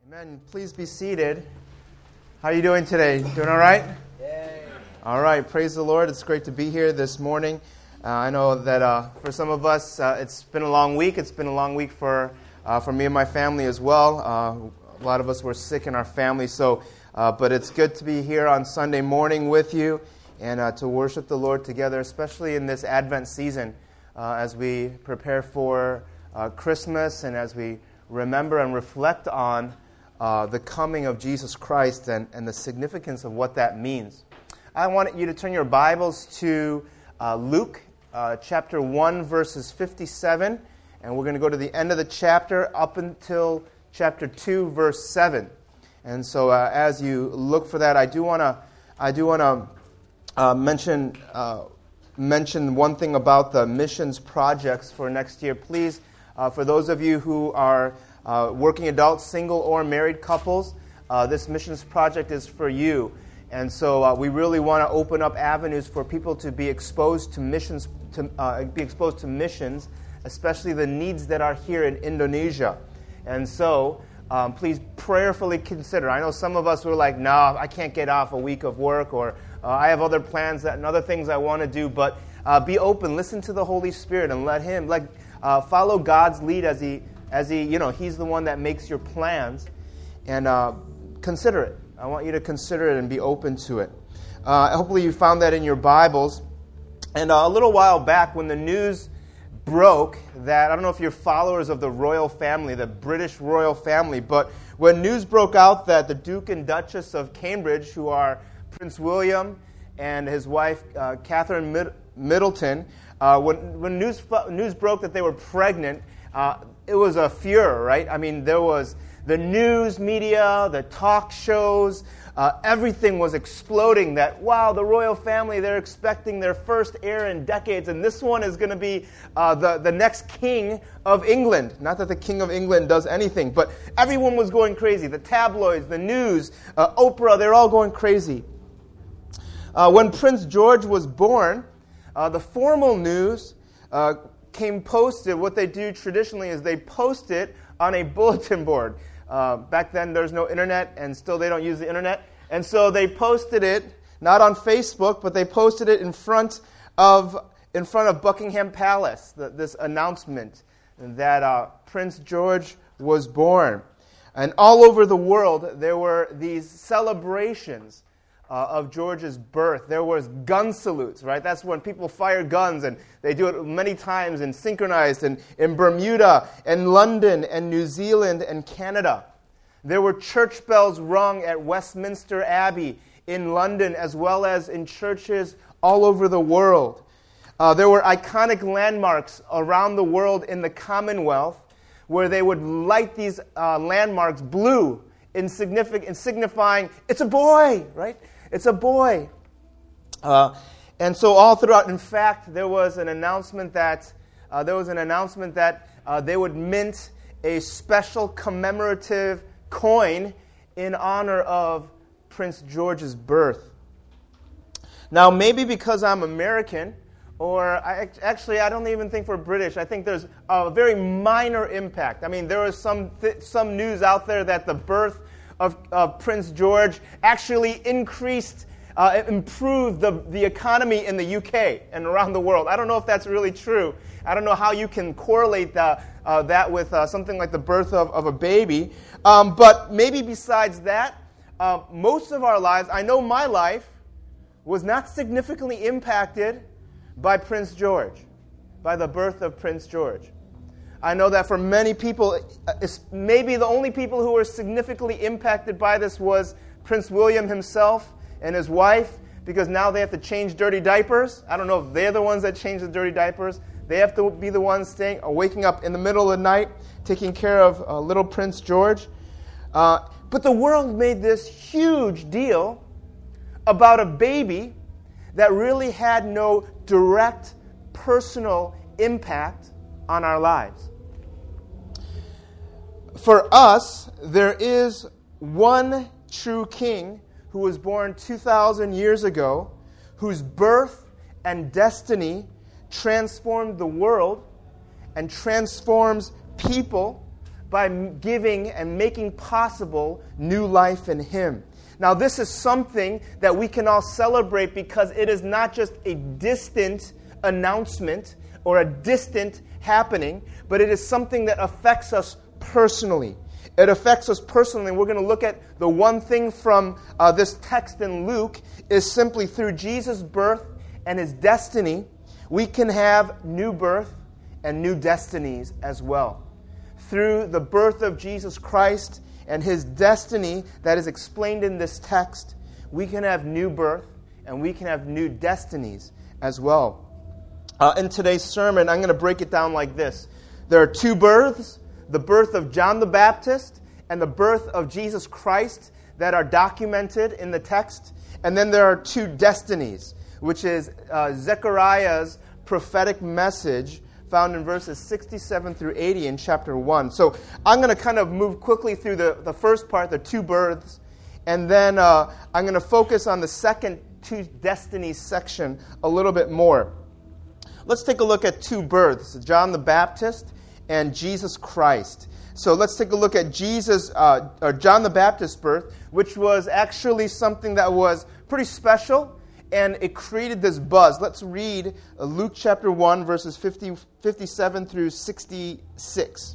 Amen. Please be seated. How are you doing today? Doing all right? Yay. All right. Praise the Lord. It's great to be here this morning. I know that for some of us, it's been a long week. It's been a long week for me and my family as well. A lot of us were sick in our family, but it's good to be here on Sunday morning with you and to worship the Lord together, especially in this Advent season as we prepare for Christmas and as we remember and reflect on the coming of Jesus Christ and the significance of what that means. I want you to turn your Bibles to Luke chapter 1, verses 57, and we're going to go to the end of the chapter up until chapter 2, verse 7. And so as you look for that, I do want to mention one thing about the missions projects for next year. Please, for those of you who are working adults, single or married couples, this missions project is for you. And so we really want to open up avenues for people to be exposed to missions, especially the needs that are here in Indonesia. And so please prayerfully consider. I know some of us were like, no, I can't get off a week of work, or I have other plans and other things I want to do. But be open, listen to the Holy Spirit, and let Him follow God's lead as He, He's the one that makes your plans, and consider it. I want you to consider it and be open to it. Hopefully you found that in your Bibles. And a little while back when the news broke that, I don't know if you're followers of the royal family, the British royal family, but when news broke out that the Duke and Duchess of Cambridge, who are Prince William and his wife Catherine Middleton, when news broke that they were pregnant, it was a furor, right? I mean, there was the news media, the talk shows, everything was exploding that, wow, the royal family, they're expecting their first heir in decades, and this one is going to be the next king of England. Not that the king of England does anything, but everyone was going crazy. The tabloids, the news, Oprah, they're all going crazy. When Prince George was born, the formal news came posted. What they do traditionally is they post it on a bulletin board. Back then there's no internet, and still they don't use the internet. And so they posted it, not on Facebook, but they posted it in front of Buckingham Palace, this announcement that Prince George was born. And all over the world there were these celebrations of George's birth. There was gun salutes, right? That's when people fire guns, and they do it many times and synchronized in Bermuda and London and New Zealand and Canada. There were church bells rung at Westminster Abbey in London, as well as in churches all over the world. There were iconic landmarks around the world in the Commonwealth where they would light these landmarks blue in signifying it's a boy, right? It's a boy. And so all throughout, in fact, there was an announcement that they would mint a special commemorative coin in honor of Prince George's birth. Now, maybe because I'm American, or I don't even think we're British. I think there's a very minor impact. I mean, there was some news out there that the birth of Prince George actually improved the economy in the UK and around the world. I don't know if that's really true. I don't know how you can correlate that with something like the birth of a baby. But maybe besides that, most of our lives, I know my life, was not significantly impacted by Prince George, by the birth of Prince George. I know that for many people, maybe the only people who were significantly impacted by this was Prince William himself and his wife, because now they have to change dirty diapers. I don't know if they're the ones that change the dirty diapers. They have to be the ones waking up in the middle of the night, taking care of little Prince George. But the world made this huge deal about a baby that really had no direct personal impact on our lives. For us, there is one true king who was born 2,000 years ago, whose birth and destiny transformed the world and transforms people by giving and making possible new life in Him. Now, this is something that we can all celebrate because it is not just a distant announcement or a distant happening, but it is something that affects us personally. It affects us personally. We're going to look at the one thing from this text in Luke is simply through Jesus' birth and His destiny, we can have new birth and new destinies as well. Through the birth of Jesus Christ and His destiny that is explained in this text, we can have new birth and we can have new destinies as well. In today's sermon, I'm going to break it down like this. There are two births, the birth of John the Baptist and the birth of Jesus Christ that are documented in the text. And then there are two destinies, which is Zechariah's prophetic message found in verses 67 through 80 in chapter 1. So I'm going to kind of move quickly through the first part, the two births, and then I'm going to focus on the second two destinies section a little bit more. Let's take a look at two births, John the Baptist and Jesus Christ. So let's take a look at John the Baptist's birth, which was actually something that was pretty special, and it created this buzz. Let's read Luke chapter 1, verses 57 through 66.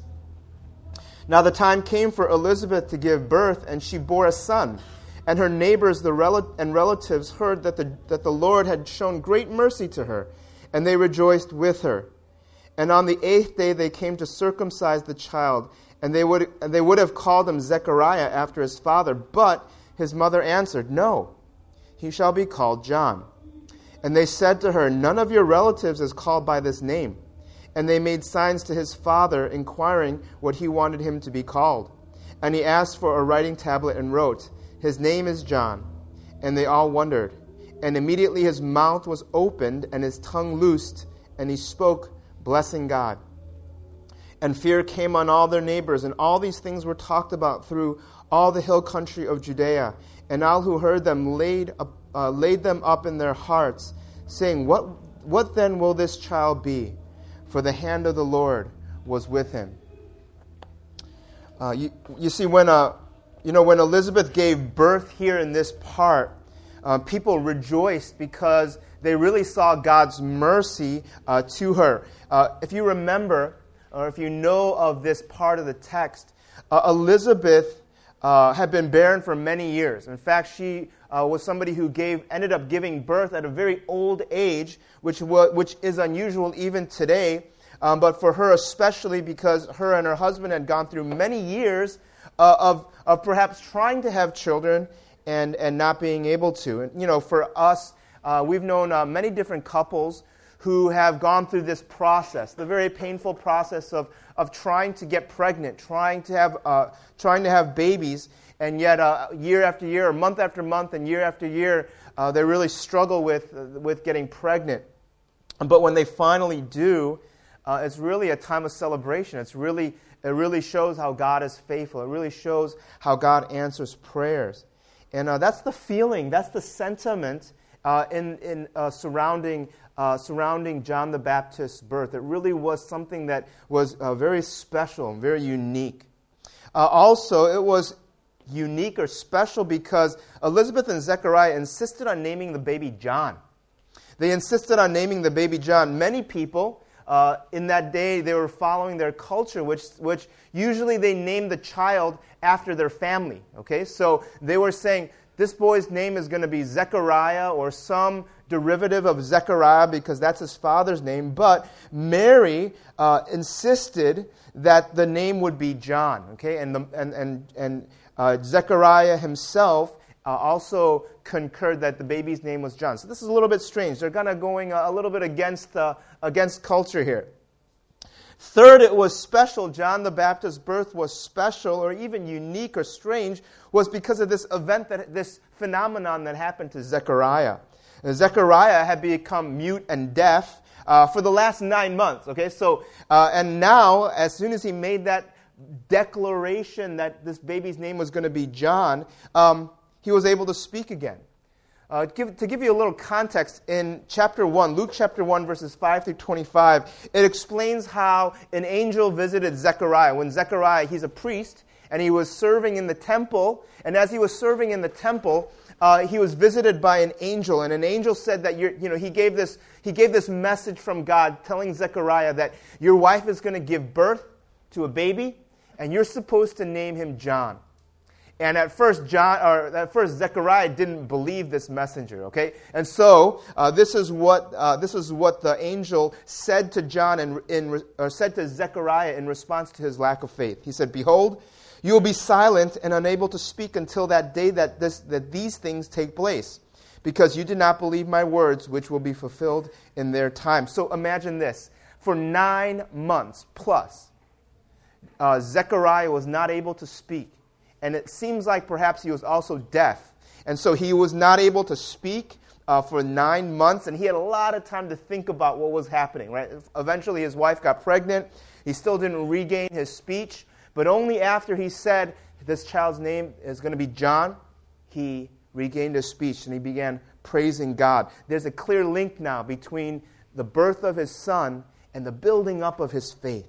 Now the time came for Elizabeth to give birth, and she bore a son. And her neighbors and relatives heard that the Lord had shown great mercy to her, and they rejoiced with her. And on the 8th day they came to circumcise the child, and they would have called him Zechariah after his father, but his mother answered, "No, he shall be called John." And they said to her, "None of your relatives is called by this name." And they made signs to his father, inquiring what he wanted him to be called. And he asked for a writing tablet and wrote, "His name is John." And they all wondered. And immediately his mouth was opened and his tongue loosed, and he spoke, blessing God. And fear came on all their neighbors, and all these things were talked about through all the hill country of Judea. And all who heard them laid them up in their hearts, saying, What then will this child be? For the hand of the Lord was with him. You see, when Elizabeth gave birth here in this part, people rejoiced because they really saw God's mercy to her. If you remember, or if you know of this part of the text, Elizabeth had been barren for many years. In fact, she was somebody who ended up giving birth at a very old age, which is unusual even today. But for her especially, because her and her husband had gone through many years of perhaps trying to have children and not being able to. And for us, we've known many different couples who have gone through this process, the very painful process of trying to get pregnant, trying to have babies, and yet year after year, or month after month, and year after year, they really struggle with getting pregnant. But when they finally do, it's really a time of celebration. It really shows how God is faithful. It really shows how God answers prayers. And that's the feeling, that's the sentiment surrounding John the Baptist's birth. It really was something that was very special and very unique. Also, it was unique or special because Elizabeth and Zechariah insisted on naming the baby John. They insisted on naming the baby John. Many people in that day, they were following their culture, which usually they named the child after their family. Okay, so they were saying, this boy's name is going to be Zechariah or some derivative of Zechariah because that's his father's name. But Mary insisted that the name would be John. Okay, and Zechariah himself also concurred that the baby's name was John. So this is a little bit strange. They're kind of going a little bit against culture here. Third, it was special. John the Baptist's birth was special or even unique or strange was because of this event, this phenomenon that happened to Zechariah. Zechariah had become mute and deaf for the last 9 months. Okay, so and now, as soon as he made that declaration that this baby's name was going to be John, he was able to speak again. To give you a little context, in chapter 1, Luke chapter 1, verses 5 through 25, it explains how an angel visited Zechariah. When Zechariah, he's a priest, and he was serving in the temple, and as he was serving in the temple, he was visited by an angel, and an angel said that he gave this message from God telling Zechariah that your wife is going to give birth to a baby, and you're supposed to name him John. And at first, Zechariah didn't believe this messenger. Okay, and so this is what the angel said to John or said to Zechariah in response to his lack of faith. He said, "Behold, you will be silent and unable to speak until that day that these things take place, because you did not believe my words, which will be fulfilled in their time." So imagine this: for 9 months plus, Zechariah was not able to speak. And it seems like perhaps he was also deaf. And so he was not able to speak for 9 months. And he had a lot of time to think about what was happening, right? Eventually his wife got pregnant. He still didn't regain his speech. But only after he said this child's name is going to be John, he regained his speech and he began praising God. There's a clear link now between the birth of his son and the building up of his faith.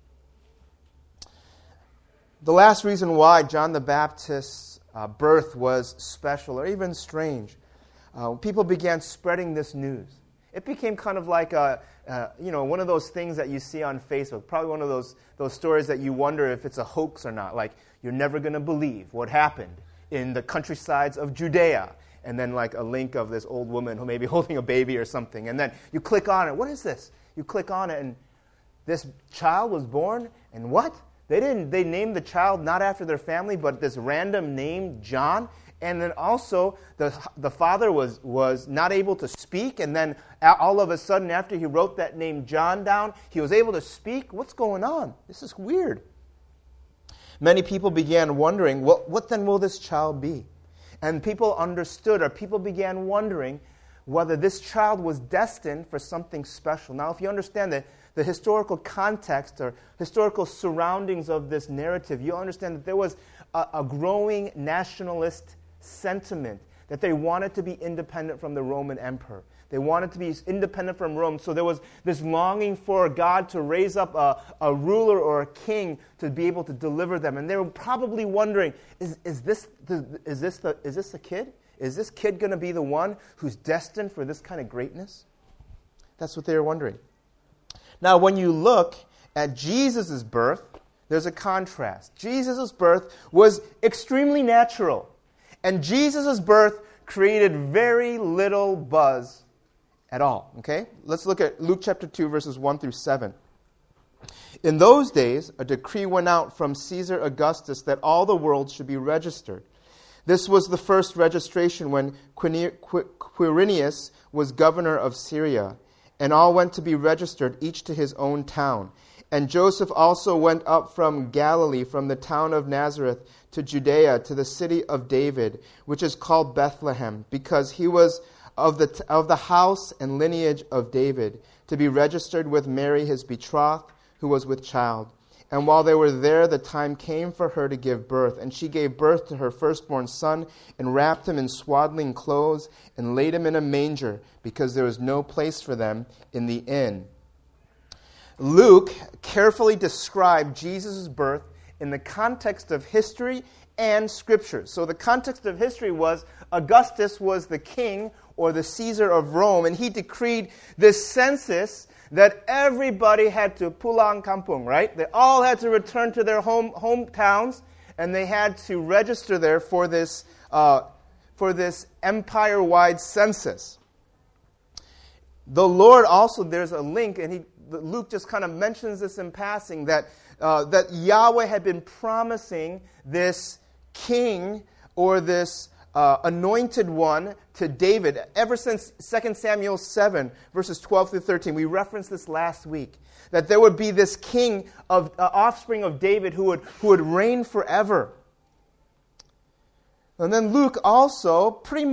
The last reason why John the Baptist's birth was special or even strange, people began spreading this news. It became kind of like one of those things that you see on Facebook, probably one of those stories that you wonder if it's a hoax or not. Like, you're never going to believe what happened in the countrysides of Judea. And then like a link of this old woman who may be holding a baby or something. And then you click on it. What is this? You click on it and this child was born and what? They named the child not after their family, but this random name, John. And then also, the father was not able to speak. And then all of a sudden, after he wrote that name John down, he was able to speak. What's going on? This is weird. Many people began wondering, what then will this child be? And people began wondering whether this child was destined for something special. Now, if you understand the historical context or historical surroundings of this narrative, you understand that there was a growing nationalist sentiment that they wanted to be independent from the Roman emperor. They wanted to be independent from Rome. So there was this longing for God to raise up a ruler or a king to be able to deliver them. And they were probably wondering, is this the kid? Is this kid going to be the one who's destined for this kind of greatness? That's what they were wondering. Now, when you look at Jesus' birth, there's a contrast. Jesus' birth was extremely natural. And Jesus' birth created very little buzz at all. Okay? Let's look at Luke chapter 2, verses 1 through 7. In those days, a decree went out from Caesar Augustus that all the world should be registered. This was the first registration when Quirinius was governor of Syria, and all went to be registered, each to his own town. And Joseph also went up from Galilee, from the town of Nazareth, to Judea, to the city of David, which is called Bethlehem, because he was of the house and lineage of David, to be registered with Mary his betrothed, who was with child. And while they were there, the time came for her to give birth. And she gave birth to her firstborn son, and wrapped him in swaddling clothes, and laid him in a manger, because there was no place for them in the inn. Luke carefully described Jesus' birth in the context of history and Scripture. So the context of history was Augustus was the king or the Caesar of Rome, and he decreed this census that everybody had to pulang kampung, right? They all had to return to their hometowns, and they had to register there for this empire-wide census. The Lord also, there's a link, and Luke just kind of mentions this in passing, that Yahweh had been promising this king or this anointed one to David ever since 2 Samuel 7, verses 12 through 13. We referenced this last week, that there would be this king of offspring of David who would reign forever. And then Luke also pretty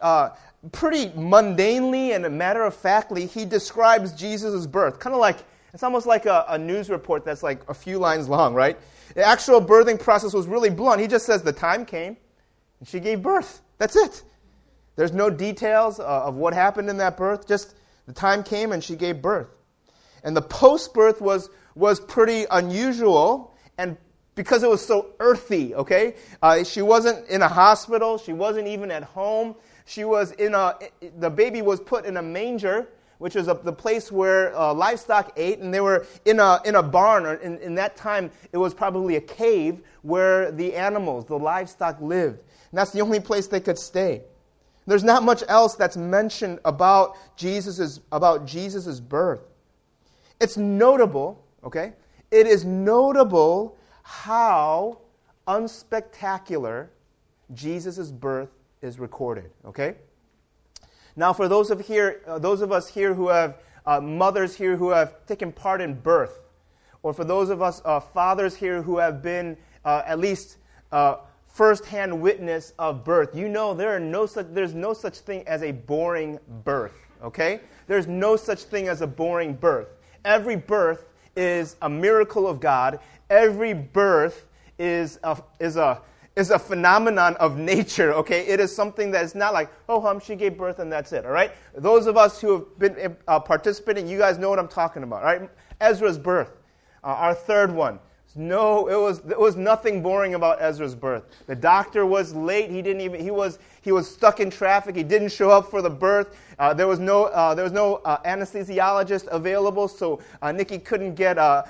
mundanely and matter-of-factly, he describes Jesus' birth. Kind of like, it's almost like a news report that's like a few lines long, right? The actual birthing process was really blunt. He just says the time came, and she gave birth. That's it. There's no details of what happened in that birth. Just the time came and she gave birth. And the post-birth was pretty unusual, and because it was so earthy, okay? She wasn't in a hospital. She wasn't even at home. She was the baby was put in a manger, which is the place where livestock ate, and they were in a barn. Or in that time, it was probably a cave where the animals, the livestock lived. And that's the only place they could stay. There's not much else that's mentioned about Jesus' birth. It's notable, okay? It is notable how unspectacular Jesus' birth is recorded, okay? Now, for those of us here who have mothers here who have taken part in birth, or for those of us fathers here who have been at least first-hand witness of birth, you know there's no such thing as a boring birth, okay? There's no such thing as a boring birth. Every birth is a miracle of God. Every birth is a phenomenon of nature, okay? It is something that is not like, she gave birth and that's it, all right? Those of us who have been participating, you guys know what I'm talking about, all right? Ezra's birth, our third one. No, it was nothing boring about Ezra's birth. The doctor was late. He was stuck in traffic. He didn't show up for the birth. There was no anesthesiologist available, so Nikki couldn't get an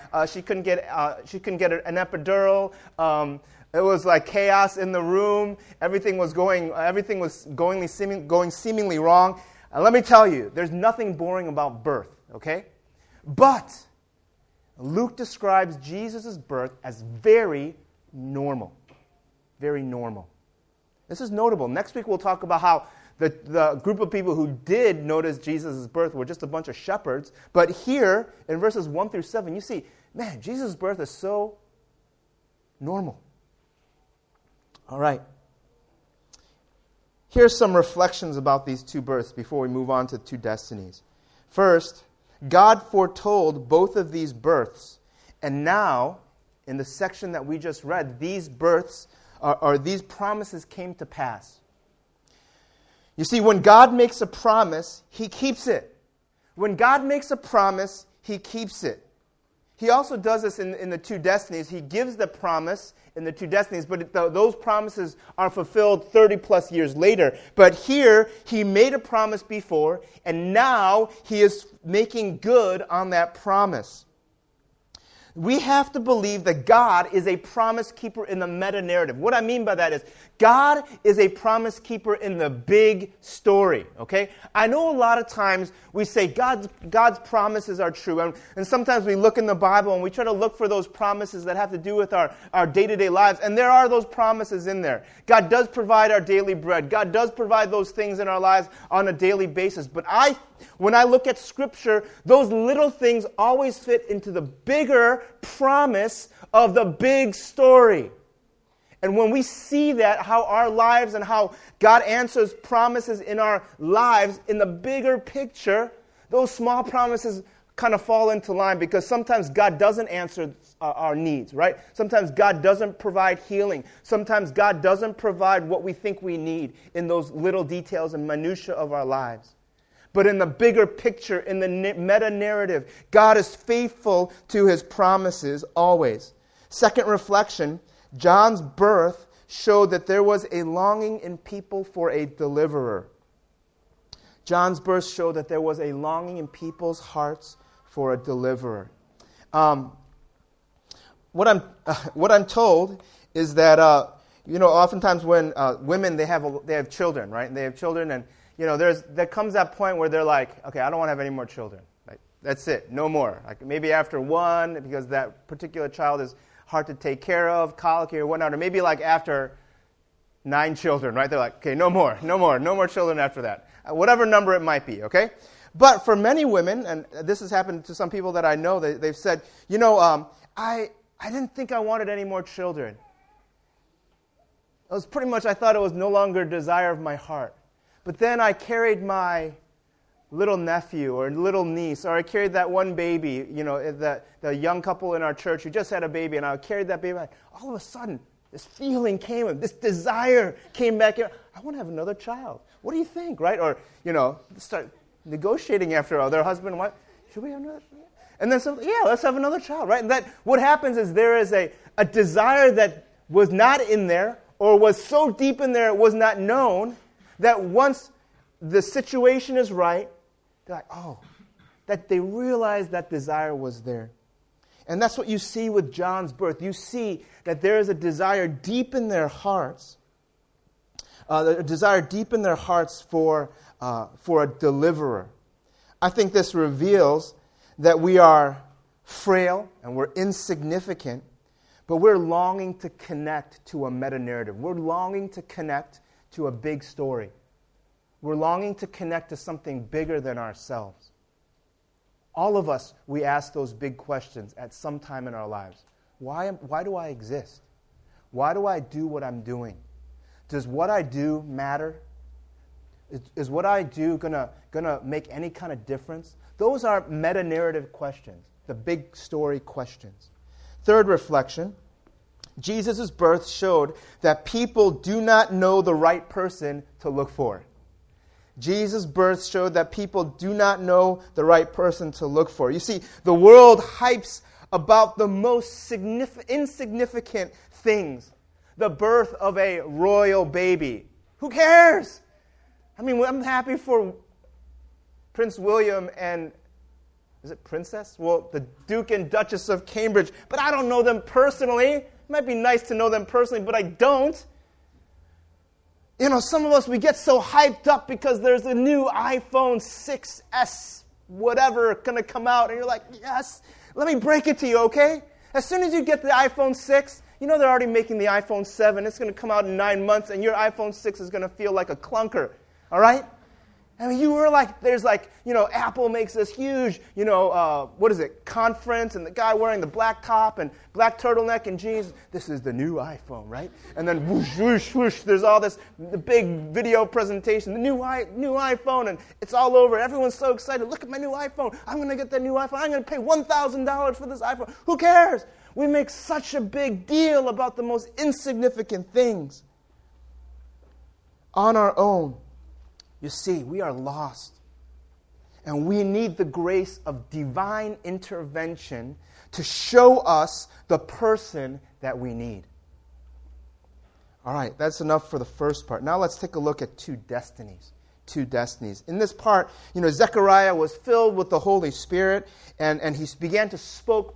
epidural. It was like chaos in the room. Everything was going seemingly wrong. And let me tell you, there's nothing boring about birth, okay? But Luke describes Jesus' birth as very normal. Very normal. This is notable. Next week we'll talk about how the group of people who did notice Jesus' birth were just a bunch of shepherds. But here, in verses 1 through 7, you see, man, Jesus' birth is so normal. All right. Here's some reflections about these two births before we move on to two destinies. First, God foretold both of these births. And now, in the section that we just read, these births, or these promises came to pass. You see, when God makes a promise, He keeps it. When God makes a promise, He keeps it. He also does this in the two destinies. He gives the promise in the two destinies, but those promises are fulfilled 30 plus years later. But here, He made a promise before, and now He is making good on that promise. We have to believe that God is a promise keeper in the meta-narrative. What I mean by that is, God is a promise keeper in the big story, okay? I know a lot of times we say God's promises are true, and sometimes we look in the Bible and we try to look for those promises that have to do with our day-to-day lives, and there are those promises in there. God does provide our daily bread. God does provide those things in our lives on a daily basis, but when I look at Scripture, those little things always fit into the bigger promise of the big story. And when we see that, how our lives and how God answers promises in our lives in the bigger picture, those small promises kind of fall into line, because sometimes God doesn't answer our needs, right? Sometimes God doesn't provide healing. Sometimes God doesn't provide what we think we need in those little details and minutiae of our lives. But in the bigger picture, in the meta-narrative, God is faithful to His promises always. Second reflection, John's birth showed that there was a longing in people for a deliverer. John's birth showed that there was a longing in people's hearts for a deliverer. What I'm told is that oftentimes when women they have children, right? And they have children, and there comes that point where they're like, okay, I don't want to have any more children. Right? That's it, no more. Like maybe after one, because that particular child is hard to take care of, colicky or whatnot, or maybe like after 9 children, right? They're like, okay, no more children after that. Whatever number it might be, okay? But for many women, and this has happened to some people that I know, they've said, I didn't think I wanted any more children. It was pretty much, I thought it was no longer a desire of my heart. But then I carried my little nephew or little niece, or I carried that one baby, the young couple in our church who just had a baby, and I carried that baby. All of a sudden, this feeling came, this desire came back in. I want to have another child. What do you think, right? Or, start negotiating after their husband and wife. Should we have another child? And then let's have another child, right? And that what happens is there is a desire that was not in there or was so deep in there it was not known that once the situation is right, they're like, that they realize that desire was there. And that's what you see with John's birth. You see that there is a desire deep in their hearts, for a deliverer. I think this reveals that we are frail and we're insignificant, but we're longing to connect to a meta-narrative. We're longing to connect to a big story. We're longing to connect to something bigger than ourselves. All of us, we ask those big questions at some time in our lives. Why do I exist? Why do I do what I'm doing? Does what I do matter? Is what I do gonna make any kind of difference? Those are meta-narrative questions, the big story questions. Third reflection, Jesus' birth showed that people do not know the right person to look for. Jesus' birth showed that people do not know the right person to look for. You see, the world hypes about the most insignificant things. The birth of a royal baby. Who cares? I mean, I'm happy for Prince William and, is it Princess? Well, the Duke and Duchess of Cambridge. But I don't know them personally. It might be nice to know them personally, but I don't. Some of us, we get so hyped up because there's a new iPhone 6S, whatever, going to come out. And you're like, yes, let me break it to you, okay? As soon as you get the iPhone 6, they're already making the iPhone 7. It's going to come out in 9 months, and your iPhone 6 is going to feel like a clunker, all right? I mean, you were like, there's like, Apple makes this huge, conference, and the guy wearing the black top and black turtleneck and jeans, this is the new iPhone, right? And then whoosh, whoosh, whoosh, there's all this, the big video presentation, the new iPhone, and it's all over. Everyone's so excited. Look at my new iPhone. I'm going to get that new iPhone. I'm going to pay $1,000 for this iPhone. Who cares? We make such a big deal about the most insignificant things. On our own, you see, we are lost. And we need the grace of divine intervention to show us the person that we need. All right, that's enough for the first part. Now let's take a look at two destinies. In this part, Zechariah was filled with the Holy Spirit, and he began to speak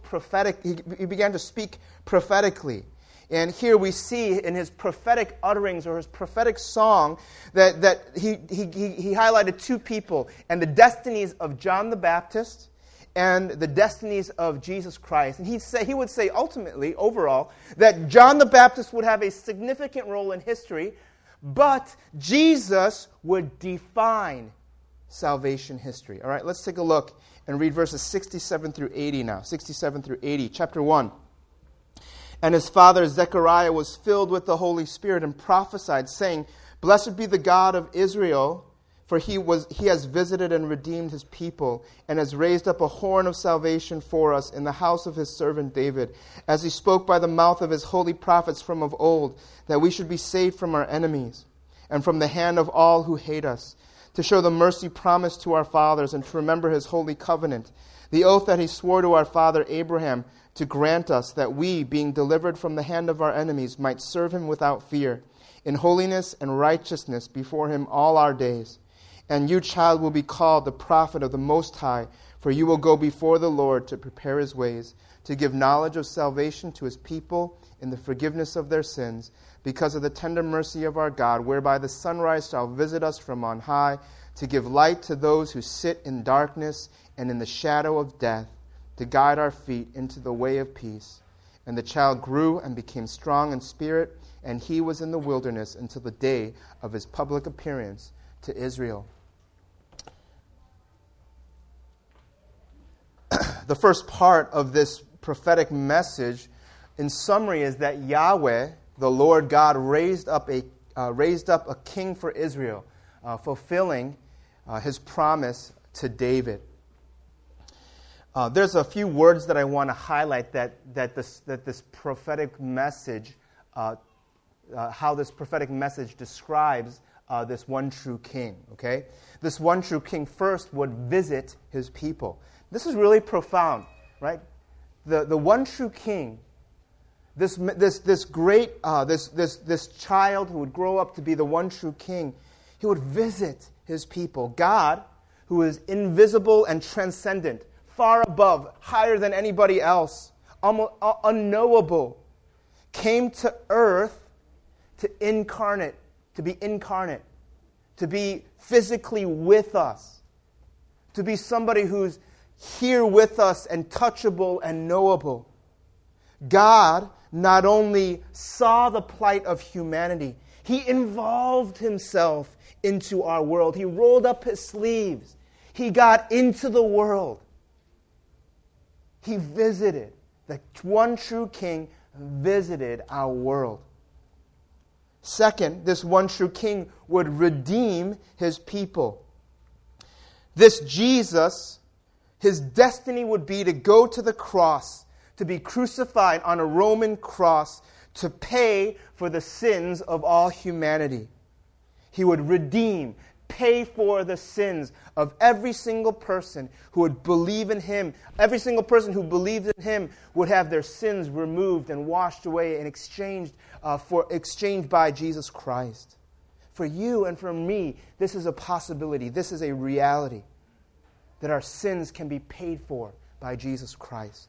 prophetically. And here we see in his prophetic utterings or his prophetic song that he highlighted two people and the destinies of John the Baptist and the destinies of Jesus Christ. And he would say ultimately, overall, that John the Baptist would have a significant role in history, but Jesus would define salvation history. All right, let's take a look and read verses 67 through 80 now. 67 through 80, chapter 1. And his father Zechariah was filled with the Holy Spirit and prophesied, saying, Blessed be the God of Israel, for he has visited and redeemed his people, and has raised up a horn of salvation for us in the house of his servant David, as he spoke by the mouth of his holy prophets from of old, that we should be saved from our enemies, and from the hand of all who hate us, to show the mercy promised to our fathers, and to remember his holy covenant, the oath that he swore to our father Abraham, to grant us that we, being delivered from the hand of our enemies, might serve him without fear, in holiness and righteousness before him all our days. And you, child, will be called the prophet of the Most High, for you will go before the Lord to prepare his ways, to give knowledge of salvation to his people in the forgiveness of their sins, because of the tender mercy of our God, whereby the sunrise shall visit us from on high, to give light to those who sit in darkness and in the shadow of death, to guide our feet into the way of peace. And the child grew and became strong in spirit, and he was in the wilderness until the day of his public appearance to Israel. The first part of this prophetic message, in summary, is that Yahweh, the Lord God, raised up a king for Israel, fulfilling his promise to David. There's a few words that I want to highlight that this prophetic message how this prophetic message describes this one true king, okay? This one true king first would visit his people. This is really profound, right? The one true king, this child who would grow up to be the one true king, he would visit his people. God, who is invisible and transcendent, far above, higher than anybody else, almost unknowable, came to earth to be incarnate, to be physically with us, to be somebody who's here with us and touchable and knowable. God not only saw the plight of humanity, He involved Himself into our world. He rolled up His sleeves. He got into the world. He visited. The one true King visited our world. Second, this one true King would redeem His people. This Jesus, His destiny would be to go to the cross, to be crucified on a Roman cross, to pay for the sins of all humanity. He would redeem, pay for the sins of every single person who would believe in Him. Every single person who believed in Him would have their sins removed and washed away and exchanged by Jesus Christ. For you and for me, this is a possibility. This is a reality, that our sins can be paid for by Jesus Christ.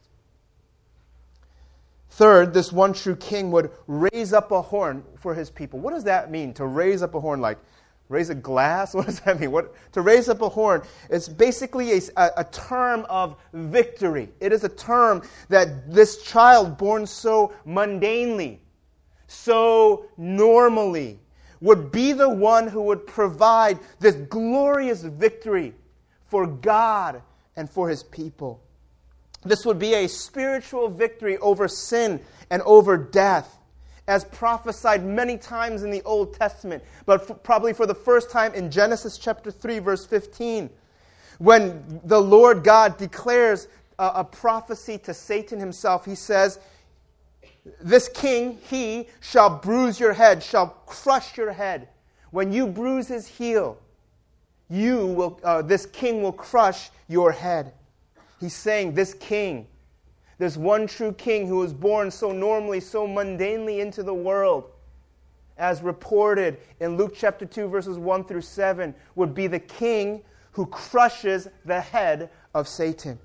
Third, this one true King would raise up a horn for His people. What does that mean, to raise up a horn? Like raise a glass? What does that mean? To raise up a horn, it's basically a term of victory. It is a term that this child born so mundanely, so normally, would be the one who would provide this glorious victory for God and for His people. This would be a spiritual victory over sin and over death, as prophesied many times in the Old Testament, but probably for the first time in Genesis chapter 3, verse 15, when the Lord God declares a prophecy to Satan himself. He says, "This king, he shall bruise your head, shall crush your head. When you bruise his heel, this king will crush your head." He's saying this king, this one true king who was born so normally, so mundanely into the world, as reported in Luke chapter 2, verses 1 through 7, would be the king who crushes the head of Satan.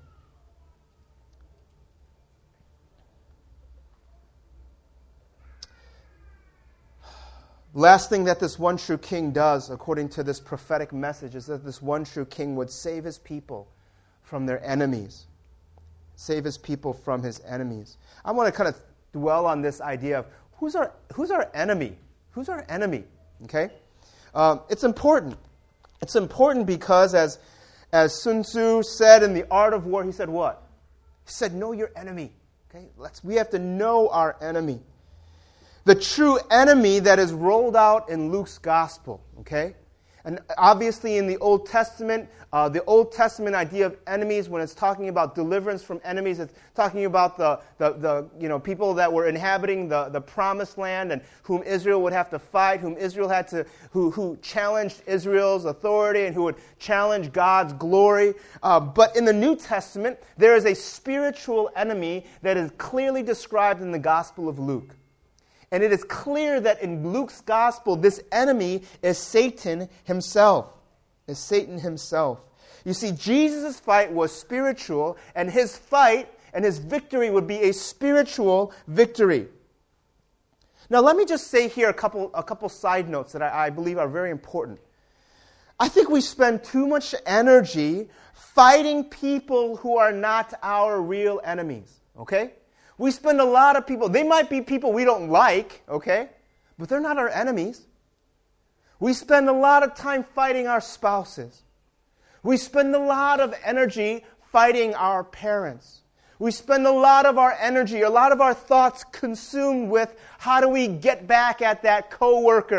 Last thing that this one true king does, according to this prophetic message, is that this one true king would save his people from their enemies. Save his people from his enemies. I want to kind of dwell on this idea of who's our enemy? Who's our enemy? Okay? It's important. It's important because as Sun Tzu said in The Art of War, he said what? He said, know your enemy. Okay? We have to know our enemy. The true enemy that is rolled out in Luke's gospel. Okay? And obviously in the Old Testament idea of enemies, when it's talking about deliverance from enemies, it's talking about the people that were inhabiting the promised land and whom Israel would have to fight, who challenged Israel's authority and who would challenge God's glory. But in the New Testament, there is a spiritual enemy that is clearly described in the Gospel of Luke. And it is clear that in Luke's gospel, this enemy is Satan himself. You see, Jesus' fight was spiritual, and his fight and his victory would be a spiritual victory. Now, let me just say here a couple side notes that I believe are very important. I think we spend too much energy fighting people who are not our real enemies, okay? We spend a lot of people, they might be people we don't like, okay? But they're not our enemies. We spend a lot of time fighting our spouses. We spend a lot of energy fighting our parents. We spend a lot of our energy, a lot of our thoughts consumed with how do we get back at that coworker?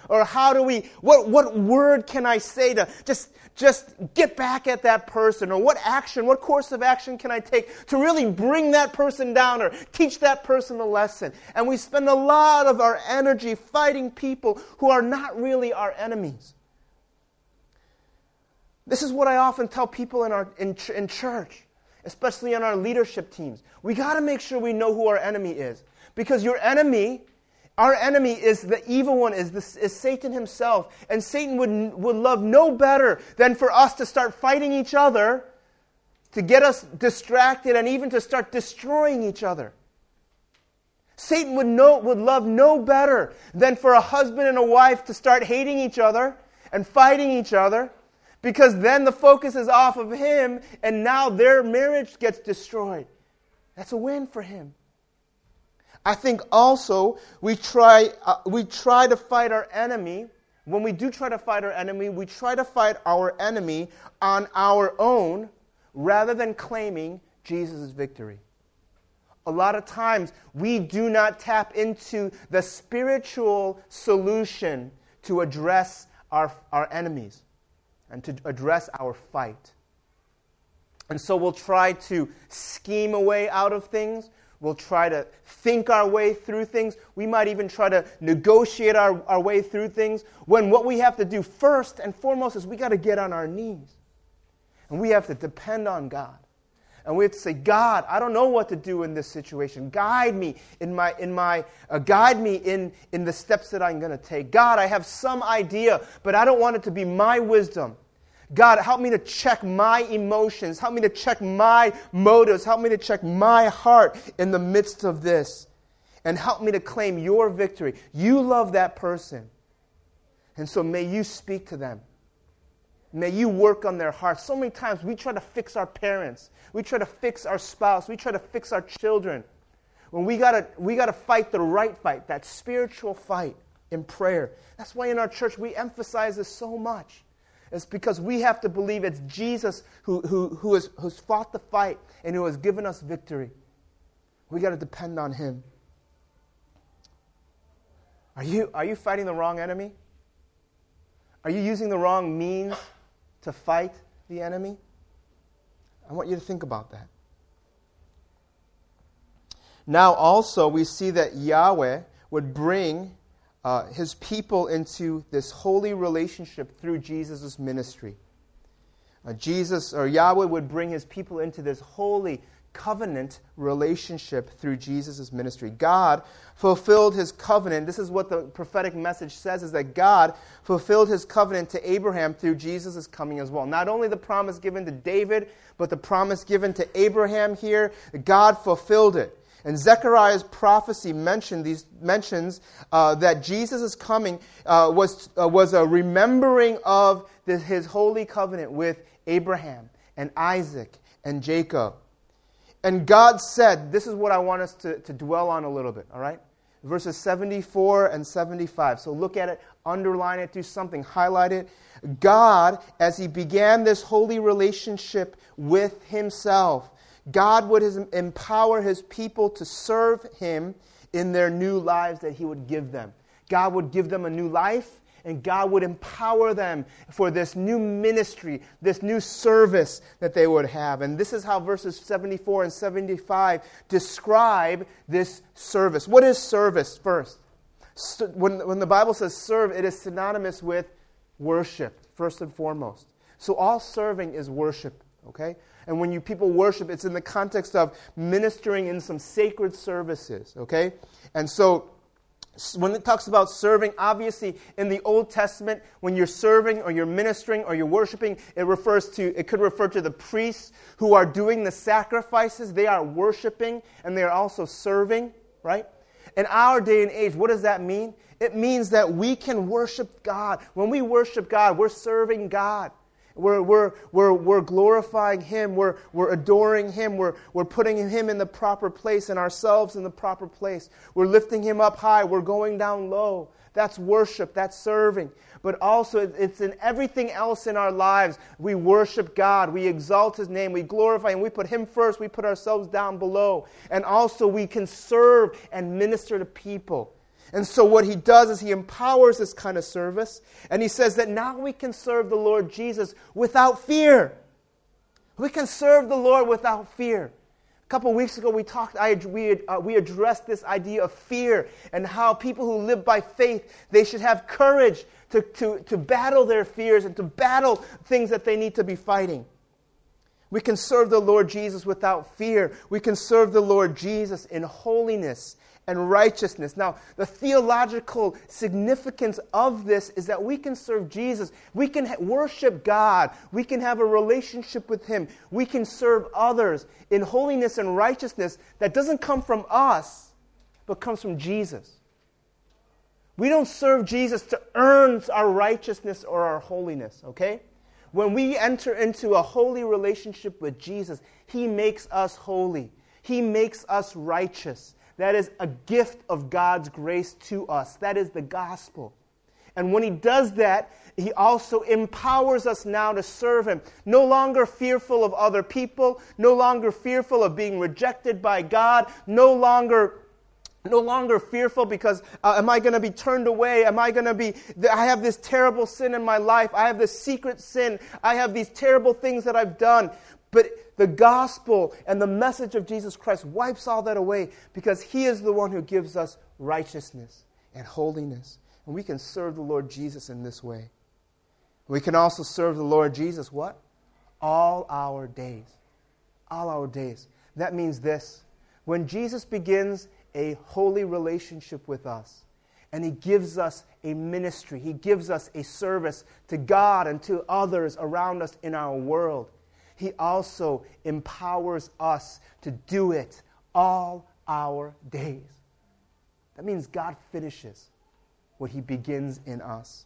Or what word can I say to just get back at that person? Or what course of action can I take to really bring that person down or teach that person a lesson? And we spend a lot of our energy fighting people who are not really our enemies. This is what I often tell people in church, especially in our leadership teams. We got to make sure we know who our enemy is. Because our enemy is the evil one, is Satan himself. And Satan would love no better than for us to start fighting each other, to get us distracted, and even to start destroying each other. Satan would love no better than for a husband and a wife to start hating each other and fighting each other, because then the focus is off of him, and now their marriage gets destroyed. That's a win for him. I think also we try to fight our enemy. When we do try to fight our enemy, we try to fight our enemy on our own rather than claiming Jesus' victory. A lot of times we do not tap into the spiritual solution to address our enemies and to address our fight. And so we'll try to scheme a way out of things. We'll try to think our way through things. We might even try to negotiate our way through things, when what we have to do first and foremost is we got to get on our knees. And we have to depend on God. And we have to say, God, I don't know what to do in this situation. Guide me in the steps that I'm going to take. God, I have some idea, but I don't want it to be my wisdom. God, help me to check my emotions. Help me to check my motives. Help me to check my heart in the midst of this. And help me to claim your victory. You love that person. And so may you speak to them. May you work on their hearts. So many times we try to fix our parents. We try to fix our spouse. We try to fix our children. When we gotta fight the right fight, that spiritual fight in prayer. That's why in our church we emphasize this so much. It's because we have to believe it's Jesus who's fought the fight and who has given us victory. We got to depend on him. Are you fighting the wrong enemy? Are you using the wrong means to fight the enemy? I want you to think about that. Now also we see that Yahweh would bring his people into this holy relationship through Jesus' ministry. Yahweh would bring his people into this holy covenant relationship through Jesus' ministry. God fulfilled his covenant. This is what the prophetic message says, is that God fulfilled his covenant to Abraham through Jesus' coming as well. Not only the promise given to David, but the promise given to Abraham here, God fulfilled it. And Zechariah's prophecy mentions that Jesus' coming was a remembering of his holy covenant with Abraham and Isaac and Jacob. And God said, this is what I want us to dwell on a little bit, all right? Verses 74 and 75. So look at it, underline it, do something, highlight it. God, as he began this holy relationship with himself, God would empower his people to serve him in their new lives that he would give them. God would give them a new life, and God would empower them for this new ministry, this new service that they would have. And this is how verses 74 and 75 describe this service. What is service first? When the Bible says serve, it is synonymous with worship, first and foremost. So all serving is worship, okay? And when people worship, it's in the context of ministering in some sacred services, okay? And so when it talks about serving, obviously in the Old Testament, when you're serving or you're ministering or you're worshiping, it could refer to the priests who are doing the sacrifices. They are worshiping and they are also serving, right? In our day and age, what does that mean? It means that we can worship God. When we worship God, we're serving God. We're glorifying him. We're adoring him. We're putting him in the proper place and ourselves in the proper place. We're lifting him up high. We're going down low. That's worship. That's serving. But also it's in everything else in our lives. We worship God. We exalt his name. We glorify him. We put him first. We put ourselves down below. And also we can serve and minister to people. And so what he does is he empowers this kind of service. And he says that now we can serve the Lord Jesus without fear. We can serve the Lord without fear. A couple weeks ago we addressed this idea of fear and how people who live by faith, they should have courage to battle their fears and to battle things that they need to be fighting. We can serve the Lord Jesus without fear. We can serve the Lord Jesus in holiness and righteousness. Now, the theological significance of this is that we can serve Jesus. We can worship God. We can have a relationship with Him. We can serve others in holiness and righteousness that doesn't come from us, but comes from Jesus. We don't serve Jesus to earn our righteousness or our holiness, okay? When we enter into a holy relationship with Jesus, He makes us holy. He makes us righteous. That is a gift of God's grace to us. That is the gospel. And when He does that, He also empowers us now to serve Him. No longer fearful of other people, no longer fearful of being rejected by God, no longer fearful because am I going to be turned away? I have this terrible sin in my life. I have this secret sin. I have these terrible things that I've done. But the gospel and the message of Jesus Christ wipes all that away because He is the one who gives us righteousness and holiness. And we can serve the Lord Jesus in this way. We can also serve the Lord Jesus, what? All our days. All our days. That means this. When Jesus begins a holy relationship with us, and He gives us a ministry, He gives us a service to God and to others around us in our world, He also empowers us to do it all our days. That means God finishes what He begins in us.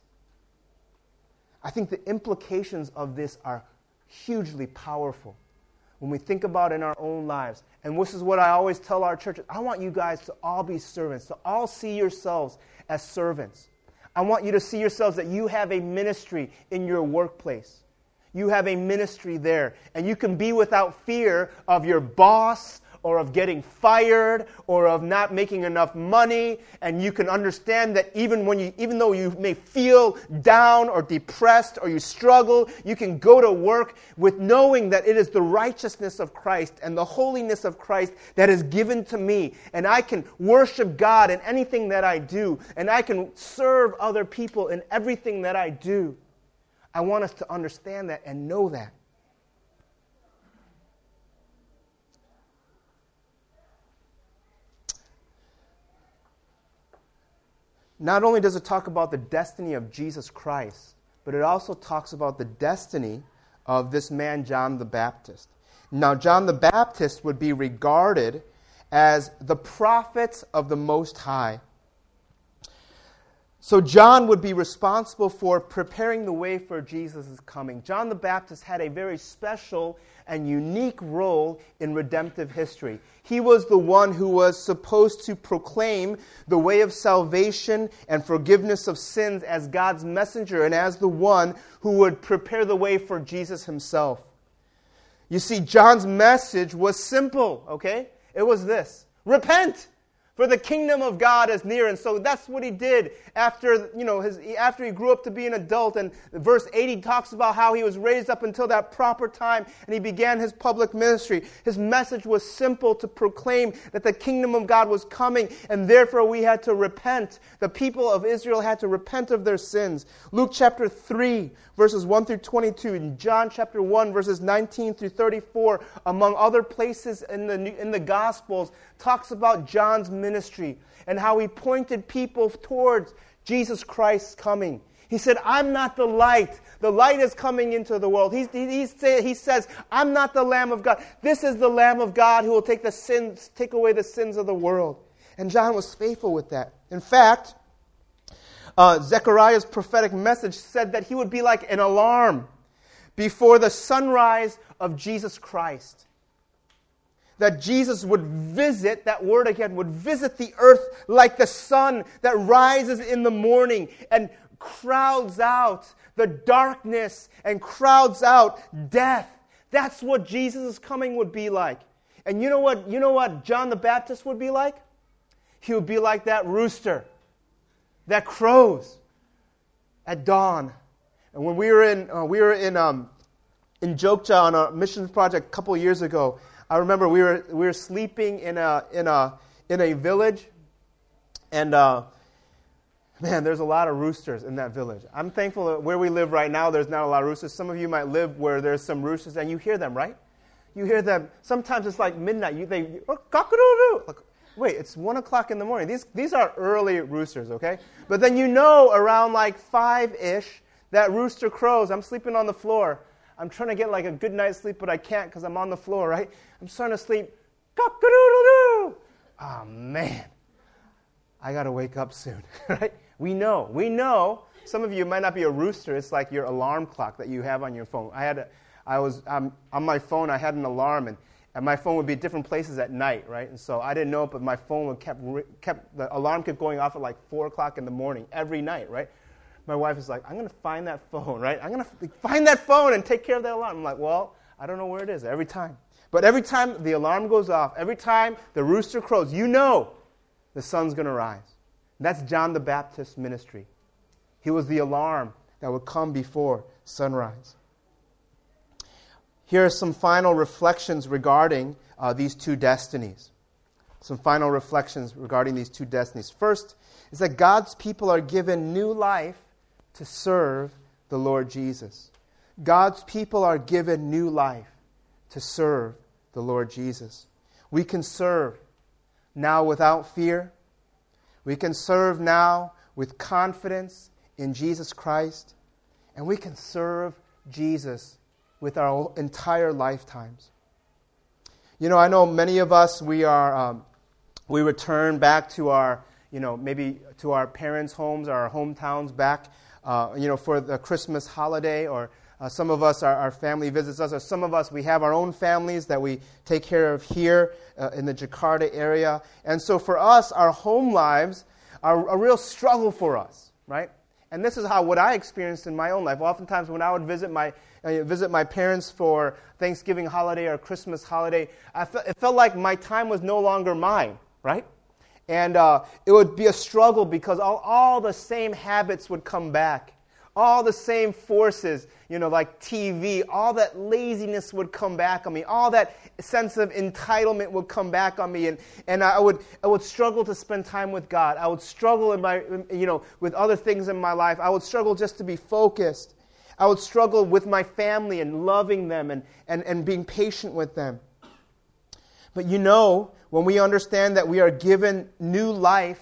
I think the implications of this are hugely powerful when we think about in our own lives. And this is what I always tell our churches. I want you guys to all be servants, to all see yourselves as servants. I want you to see yourselves that you have a ministry in your workplace. You have a ministry there. And you can be without fear of your boss or of getting fired or of not making enough money. And you can understand that even though you may feel down or depressed or you struggle, you can go to work with knowing that it is the righteousness of Christ and the holiness of Christ that is given to me. And I can worship God in anything that I do. And I can serve other people in everything that I do. I want us to understand that and know that. Not only does it talk about the destiny of Jesus Christ, but it also talks about the destiny of this man, John the Baptist. Now, John the Baptist would be regarded as the prophet of the Most High. So John would be responsible for preparing the way for Jesus' coming. John the Baptist had a very special and unique role in redemptive history. He was the one who was supposed to proclaim the way of salvation and forgiveness of sins as God's messenger and as the one who would prepare the way for Jesus Himself. You see, John's message was simple, okay? It was this: repent! For the kingdom of God is near. And so that's what he did after he grew up to be an adult. And verse 80 talks about how he was raised up until that proper time and he began his public ministry. His message was simple: to proclaim that the kingdom of God was coming and therefore we had to repent. The people of Israel had to repent of their sins. Luke chapter 3 verses 1 through 22 and John chapter 1 verses 19 through 34, among other places in the Gospels, talks about John's ministry and how he pointed people towards Jesus Christ's coming. He said, I'm not the light. The light is coming into the world. He says, I'm not the Lamb of God. This is the Lamb of God who will take away the sins of the world. And John was faithful with that. In fact, Zechariah's prophetic message said that he would be like an alarm before the sunrise of Jesus Christ. That Jesus would visit, that word again, would visit the earth like the sun that rises in the morning and crowds out the darkness and crowds out death. That's what Jesus' coming would be like. And you know what John the Baptist would be like? He would be like that rooster that crows at dawn. And when we were in Jogja on a missions project a couple of years ago, I remember we were sleeping in a village, and man, there's a lot of roosters in that village. I'm thankful that where we live right now, there's not a lot of roosters. Some of you might live where there's some roosters, and you hear them, right? You hear them. Sometimes it's like midnight. Cock-a-doodle-doo. Like, wait, it's 1 o'clock in the morning. These are early roosters, okay? But then around like 5-ish, that rooster crows. I'm sleeping on the floor. I'm trying to get like a good night's sleep, but I can't because I'm on the floor, right? I'm starting to sleep. Cock-a-doodle-doo. Oh, man. I got to wake up soon, right? We know. Some of you might not be a rooster. It's like your alarm clock that you have on your phone. On my phone, I had an alarm, and my phone would be at different places at night, right? And so I didn't know it, but my phone the alarm kept going off at like 4 o'clock in the morning every night, right? My wife is like, I'm going to find that phone, right? I'm going to find that phone and take care of that alarm. I'm like, well, I don't know where it is every time. But every time the alarm goes off, every time the rooster crows, the sun's going to rise. That's John the Baptist's ministry. He was the alarm that would come before sunrise. Here are some final reflections regarding these two destinies. Some final reflections regarding these two destinies. First is that God's people are given new life to serve the Lord Jesus. God's people are given new life to serve the Lord Jesus. We can serve now without fear. We can serve now with confidence in Jesus Christ. And we can serve Jesus with our entire lifetimes. I know many of us, we return back to our, maybe to our parents' homes, our hometowns back, for the Christmas holiday, or some of us, our family visits us, or some of us, we have our own families that we take care of here in the Jakarta area. And so for us, our home lives are a real struggle for us, right? And this is what I experienced in my own life. Oftentimes when I would visit my parents for Thanksgiving holiday or Christmas holiday, it felt like my time was no longer mine, right? And it would be a struggle because all the same habits would come back. All the same forces, like TV, all that laziness would come back on me. All that sense of entitlement would come back on me. And I would struggle to spend time with God. I would struggle with other things in my life. I would struggle just to be focused. I would struggle with my family and loving them and being patient with them. But when we understand that we are given new life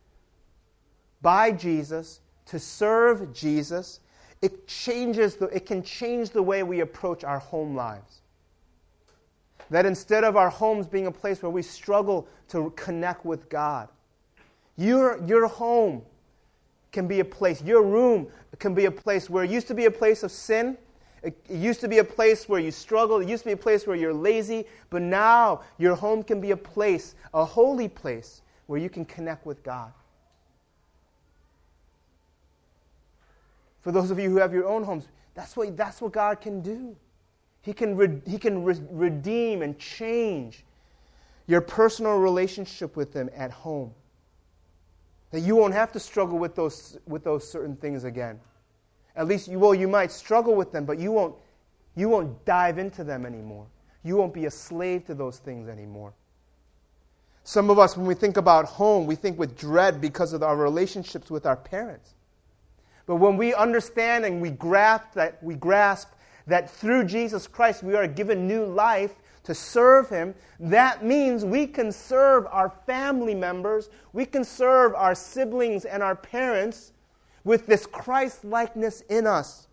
by Jesus, to serve Jesus, it can change the way we approach our home lives. That instead of our homes being a place where we struggle to connect with God, your home can be a place, your room can be a place where it used to be a place of sin. It used to be a place where you struggle. It used to be a place where you're lazy. But now your home can be a place, a holy place, where you can connect with God. For those of you who have your own homes, that's what God can do. He can redeem and change your personal relationship with Him at home. That you won't have to struggle with those certain things again. At least you might struggle with them, but you won't dive into them anymore. You won't be a slave to those things anymore. Some of us, when we think about home, we think with dread because of our relationships with our parents. But when we understand and we grasp that through Jesus Christ we are given new life to serve Him, that means we can serve our family members, we can serve our siblings and our parents with this Christ-likeness in us.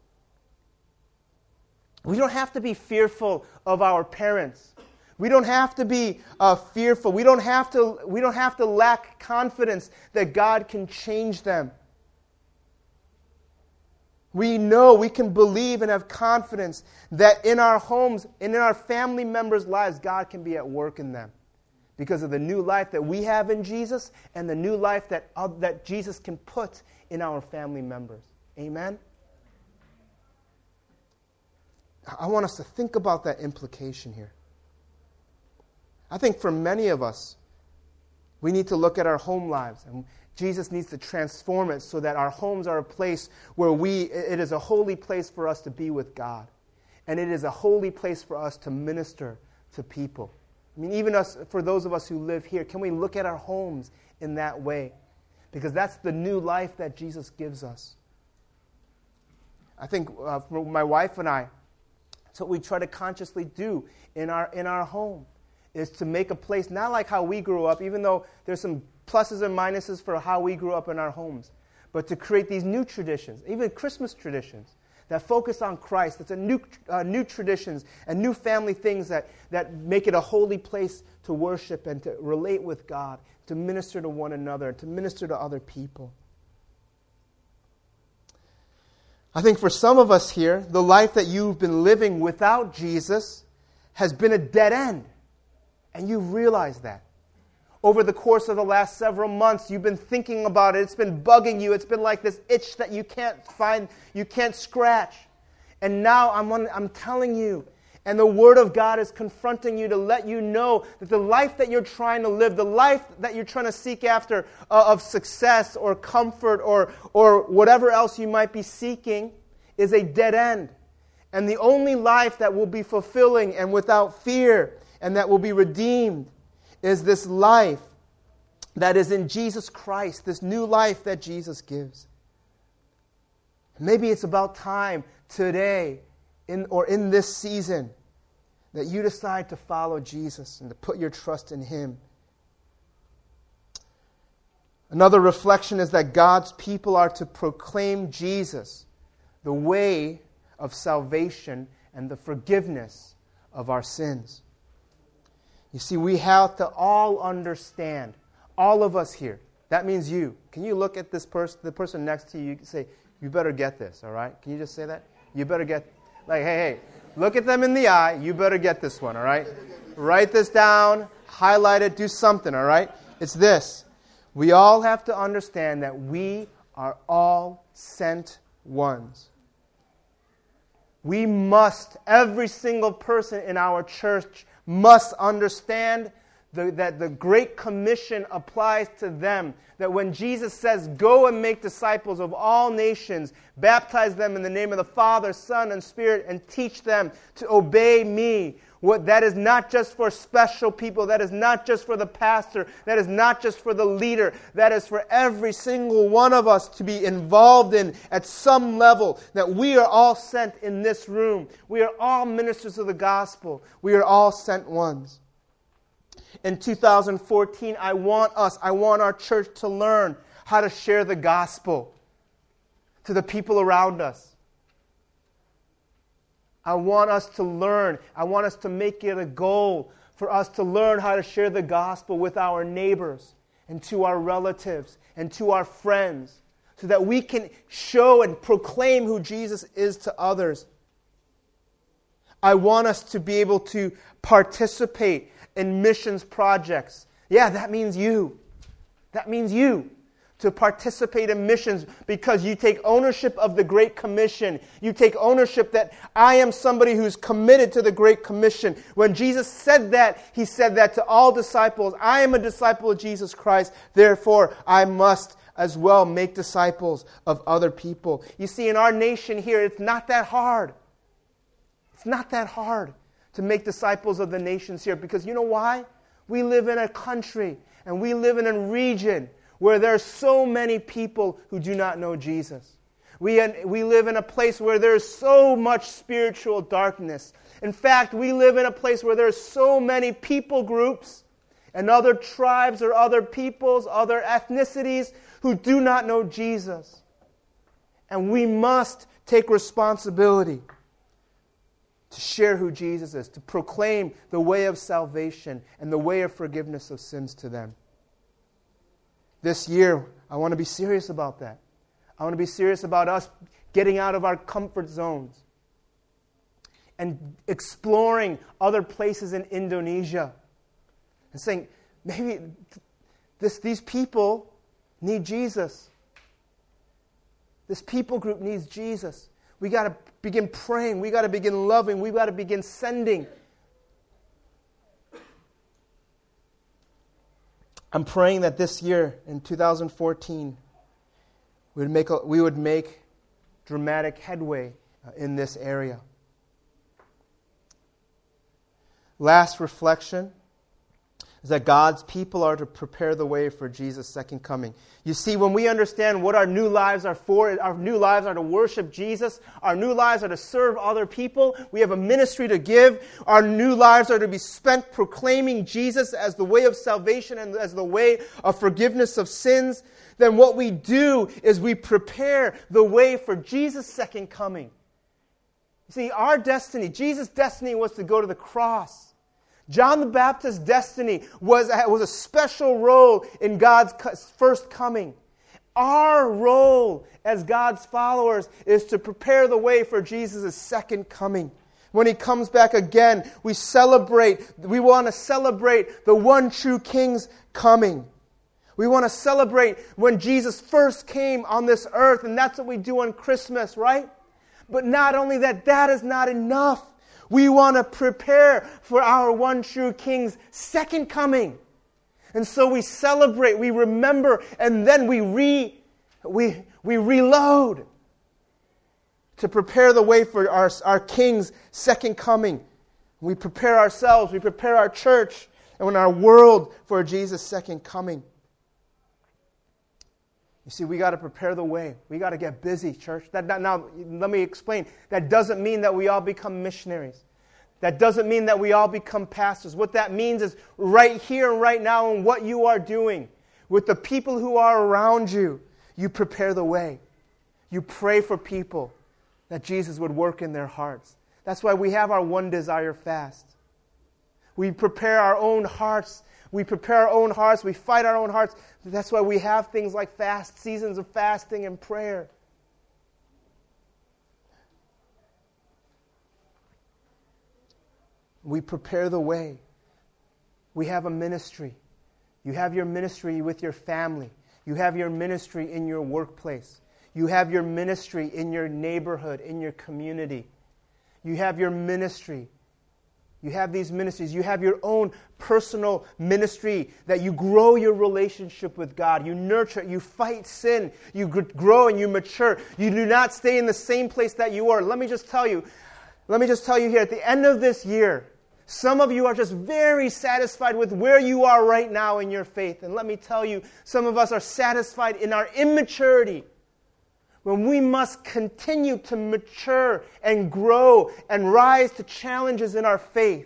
We don't have to be fearful of our parents. We don't have to be fearful. We don't have to lack confidence that God can change them. We know, we can believe and have confidence that in our homes and in our family members' lives, God can be at work in them because of the new life that we have in Jesus and the new life that Jesus can put in our family members. Amen? I want us to think about that implication here. I think for many of us, we need to look at our home lives Jesus needs to transform it so that our homes are a place where it is a holy place for us to be with God. And it is a holy place for us to minister to people. I mean, even us, for those of us who live here, can we look at our homes in that way? Because that's the new life that Jesus gives us. I think for my wife and I, that's what we try to consciously do in our home, is to make a place, not like how we grew up, even though there's some pluses and minuses for how we grew up in our homes, but to create these new traditions, even Christmas traditions, that focus on Christ. It's a new traditions and new family things that make it a holy place to worship and to relate with God, to minister to one another, to minister to other people. I think for some of us here, the life that you've been living without Jesus has been a dead end. And you realize that. Over the course of the last several months, you've been thinking about it. It's been bugging you. It's been like this itch that you can't find, you can't scratch. And now I'm telling you, and the Word of God is confronting you to let you know that the life that you're trying to live, the life that you're trying to seek after of success or comfort or whatever else you might be seeking is a dead end. And the only life that will be fulfilling and without fear and that will be redeemed is this life that is in Jesus Christ, this new life that Jesus gives. Maybe it's about time today, in this season, that you decide to follow Jesus and to put your trust in Him. Another reflection is that God's people are to proclaim Jesus, the way of salvation and the forgiveness of our sins. You see, we have to all understand, all of us here. That means you. Can you look at this person, the person next to you, you can say, you better get this, all right? Can you just say that? You better get, hey, look at them in the eye. You better get this one, all right? Write this down, highlight it, do something, all right? It's this. We all have to understand that we are all sent ones. We must, every single person in our church must understand that the Great Commission applies to them. That when Jesus says, go and make disciples of all nations, baptize them in the name of the Father, Son, and Spirit, and teach them to obey me. That is not just for special people. That is not just for the pastor. That is not just for the leader. That is for every single one of us to be involved in at some level. That we are all sent in this room. We are all ministers of the gospel. We are all sent ones. In 2014, I want our church to learn how to share the gospel to the people around us. I want us to learn. I want us to make it a goal for us to learn how to share the gospel with our neighbors and to our relatives and to our friends so that we can show and proclaim who Jesus is to others. I want us to be able to participate in missions projects. Yeah, that means you. That means you. To participate in missions because you take ownership of the Great Commission. You take ownership that I am somebody who's committed to the Great Commission. When Jesus said that, He said that to all disciples. I am a disciple of Jesus Christ. Therefore, I must as well make disciples of other people. You see, in our nation here, it's not that hard. It's not that hard to make disciples of the nations here because you know why? We live in a country and we live in a region where there are so many people who do not know Jesus. We live in a place where there is so much spiritual darkness. In fact, we live in a place where there are so many people groups and other tribes or other peoples, other ethnicities who do not know Jesus. And we must take responsibility to share who Jesus is, to proclaim the way of salvation and the way of forgiveness of sins to them. This year, I want to be serious about that. I want to be serious about us getting out of our comfort zones and exploring other places in Indonesia and saying, maybe these people need Jesus. This people group needs Jesus. We got to begin praying. We got to begin loving. We got to begin sending. I'm praying that this year, in 2014, we would make dramatic headway in this area. Last reflection is that God's people are to prepare the way for Jesus' second coming. You see, when we understand what our new lives are for, our new lives are to worship Jesus, our new lives are to serve other people, we have a ministry to give, our new lives are to be spent proclaiming Jesus as the way of salvation and as the way of forgiveness of sins, then what we do is we prepare the way for Jesus' second coming. You see, our destiny, Jesus' destiny was to go to the cross. John the Baptist's destiny was a special role in God's first coming. Our role as God's followers is to prepare the way for Jesus' second coming. When He comes back again, we want to celebrate the one true King's coming. We want to celebrate when Jesus first came on this earth, and that's what we do on Christmas, right? But not only that is not enough. We want to prepare for our one true King's second coming. And so we celebrate, we remember, and then we reload to prepare the way for our King's second coming. We prepare ourselves, we prepare our church and our world for Jesus' second coming. You see, we got to prepare the way. We got to get busy, church. Now, let me explain. That doesn't mean that we all become missionaries. That doesn't mean that we all become pastors. What that means is right here and right now in what you are doing, with the people who are around you, you prepare the way. You pray for people that Jesus would work in their hearts. That's why we have our One Desire fast. We prepare our own hearts. We prepare our own hearts. We fight our own hearts. That's why we have things like fast, seasons of fasting and prayer. We prepare the way. We have a ministry. You have your ministry with your family. You have your ministry in your workplace. You have your ministry in your neighborhood, in your community. You have your ministry. You have these ministries. You have your own personal ministry that you grow your relationship with God. You nurture it. You fight sin. You grow and you mature. You do not stay in the same place that you are. Let me just tell you here, at the end of this year, some of you are just very satisfied with where you are right now in your faith. And let me tell you, some of us are satisfied in our immaturity, when we must continue to mature and grow and rise to challenges in our faith.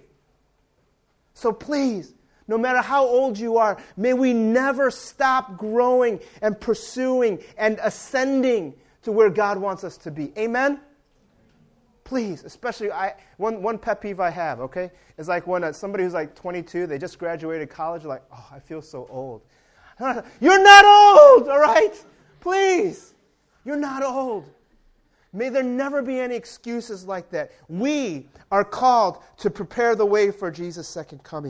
So please, no matter how old you are, may we never stop growing and pursuing and ascending to where God wants us to be. Amen? Please, especially one pet peeve I have, okay, is like when somebody who's like 22, they just graduated college, like, oh, I feel so old. You're not old, all right? Please. You're not old. May there never be any excuses like that. We are called to prepare the way for Jesus' second coming.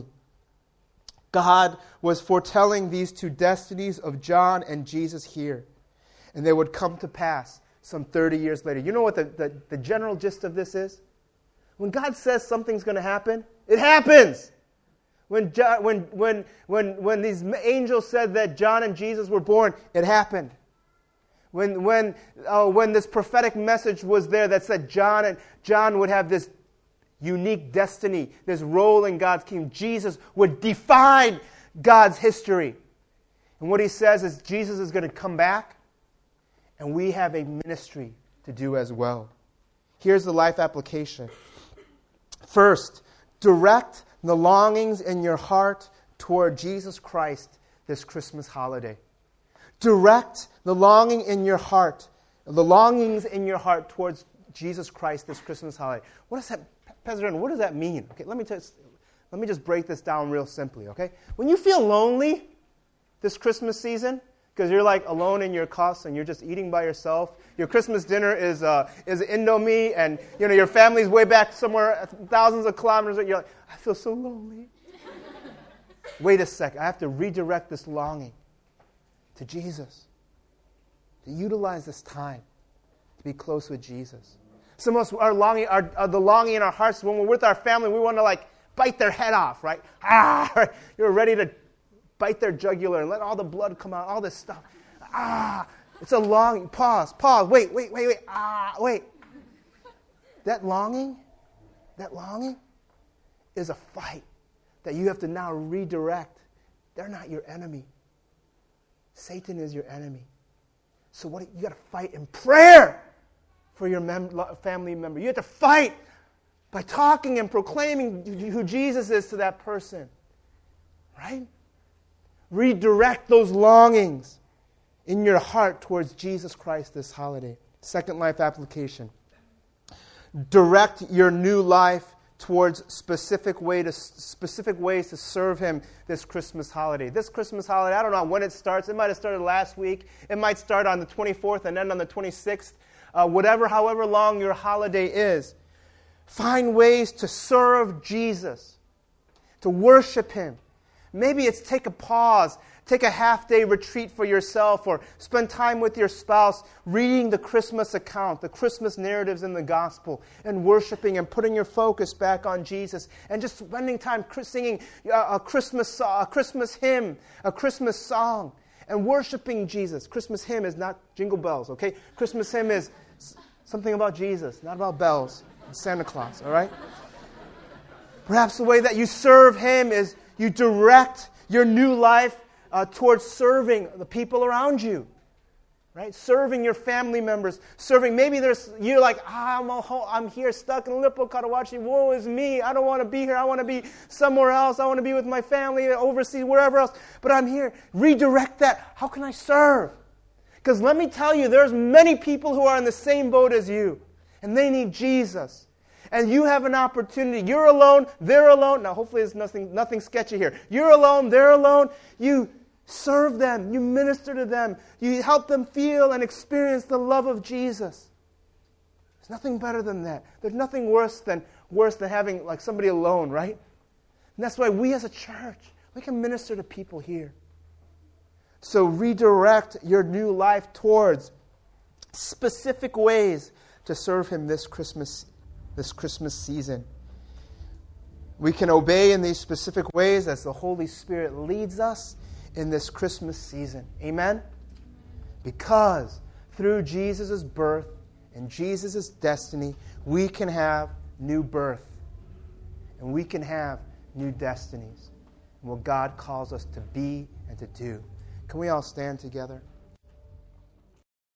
God was foretelling these two destinies of John and Jesus here, and they would come to pass some 30 years later. You know what the general gist of this is? When God says something's going to happen, it happens. When these angels said that John and Jesus were born, it happened. When this prophetic message was there that said John would have this unique destiny, this role in God's kingdom, Jesus would define God's history. And what he says is Jesus is going to come back, and we have a ministry to do as well. Here's the life application. First, direct the longings in your heart toward Jesus Christ this Christmas holiday. Direct the longings in your heart towards Jesus Christ this Christmas holiday. What does that, Pastor Aaron, what does that mean? Okay, let me just break this down real simply, okay? When you feel lonely this Christmas season, because you're like alone in your house and you're just eating by yourself, your Christmas dinner is Indomie, and your family's way back somewhere thousands of kilometers, and you're like, I feel so lonely. Wait a second, I have to redirect this longing to Jesus, to utilize this time to be close with Jesus. Some of us are the longing in our hearts when we're with our family. We want to bite their head off, right? You're ready to bite their jugular and let all the blood come out, all this stuff. It's a longing. Pause, wait. Wait. That longing is a fight that you have to now redirect. They're not your enemy. Satan is your enemy. So you got to fight in prayer for your family member. You have to fight by talking and proclaiming who Jesus is to that person. Right? Redirect those longings in your heart towards Jesus Christ this holiday. Second life application. Direct your new life towards specific ways to serve Him this Christmas holiday. This Christmas holiday, I don't know when it starts. It might have started last week. It might start on the 24th and end on the 26th. However long your holiday is. Find ways to serve Jesus, to worship Him. Maybe it's take a pause, take a half-day retreat for yourself, or spend time with your spouse reading the Christmas account, the Christmas narratives in the gospel, and worshiping and putting your focus back on Jesus, and just spending time singing a Christmas hymn, a Christmas song, and worshiping Jesus. Christmas hymn is not jingle bells, okay? Christmas hymn is something about Jesus, not about bells and Santa Claus, all right? Perhaps the way that you serve Him is you direct your new life towards serving the people around you, right? Serving your family members, maybe you're like, I'm here stuck in Lippo, Karawachi, woe is me, I don't want to be here, I want to be somewhere else, I want to be with my family, overseas, wherever else, but I'm here. Redirect that. How can I serve? Because let me tell you, there's many people who are in the same boat as you, and they need Jesus. And you have an opportunity. You're alone, they're alone. Now, hopefully there's nothing sketchy here. You're alone, they're alone. You serve them. You minister to them. You help them feel and experience the love of Jesus. There's nothing better than that. There's nothing worse than having like somebody alone, right? And that's why we as a church, we can minister to people here. So redirect your new life towards specific ways to serve Him this Christmas season. We can obey in these specific ways as the Holy Spirit leads us in this Christmas season. Amen? Because through Jesus' birth and Jesus' destiny, we can have new birth. And we can have new destinies. And what God calls us to be and to do. Can we all stand together?